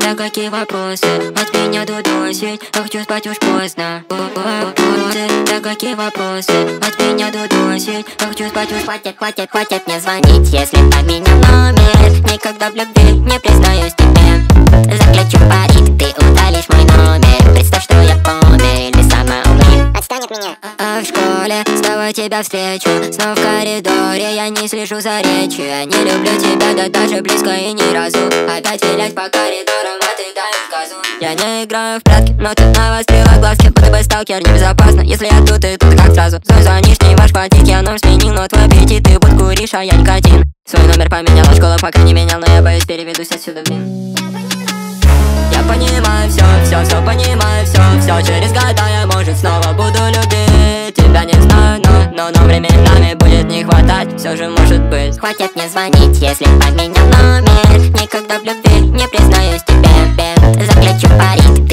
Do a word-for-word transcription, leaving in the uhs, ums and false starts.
да какие вопросы от меня дудосить? Я хочу спать уж поздно. Вопросы, да какие вопросы от меня дудосить? Я хочу спать уж. Хватит, хватит, хватит мне звонить, если поменял номер. Никогда в любви не признаюсь тебе. Заключу пари, ты удалишь мой номер. Представь, что я помер или сама умри. Отстань от меня. А в школе снова тебя встречу, снова в коридоре я не слежу за речью. Я не люблю тебя, да даже близко и ни разу. Опять вилять по коридорам, а ты даешь газу. Я не играю в прятки, но ты навострила глазки. Будто бы сталкер, небезопасно, если я тут и тут как сразу. Звонишь, не ваш хватит, я номер сменил, но твой аппетит ты будь куришь, а я никотин. Свой номер поменяла, школа пока не менял, но я боюсь переведусь отсюда, блин. Я понимаю все, все, все понимаю, все, все. Через года я, может, снова буду любить тебя, не знаю, но, но, но временами будет не хватать, все же может быть. Хватит мне звонить, если поменял номер. Никогда в любви не признаюсь тебе. Заключу пари,